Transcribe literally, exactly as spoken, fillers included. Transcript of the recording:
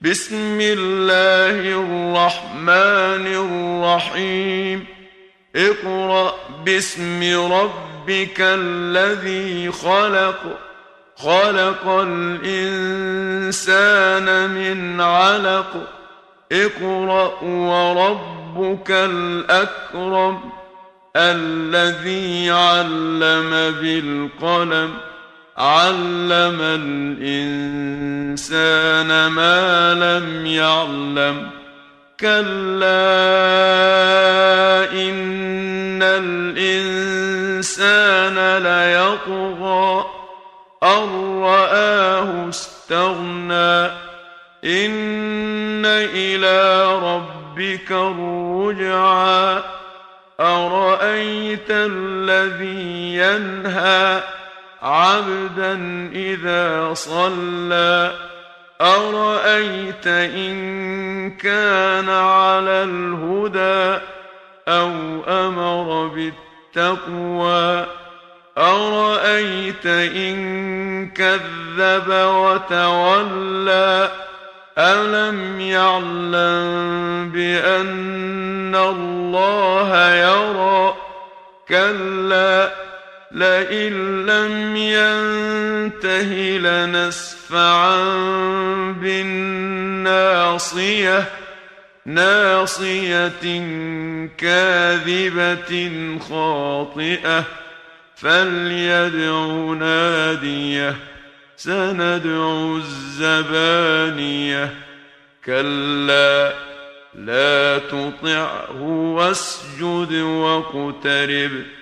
بسم الله الرحمن الرحيم اقرأ باسم ربك الذي خلق خلق الإنسان من علق اقرأ وربك الأكرم الذي علم بالقلم علم الإنسان ما لم يعلم كلا إن الإنسان ليطغى أن رآه استغنى إن إلى ربك الرجعى أرأيت الذي ينهى عبدا إذا صلى أرأيت إن كان على الهدى أو أمر بالتقوى أرأيت إن كذب وتولى ألم يعلم بأن الله يرى كلا لئن لم ينته لنسفعا بالناصية ناصية كاذبة خاطئة فليدع ناديه سندع الزبانية كلا لا تطعه واسجد واقترب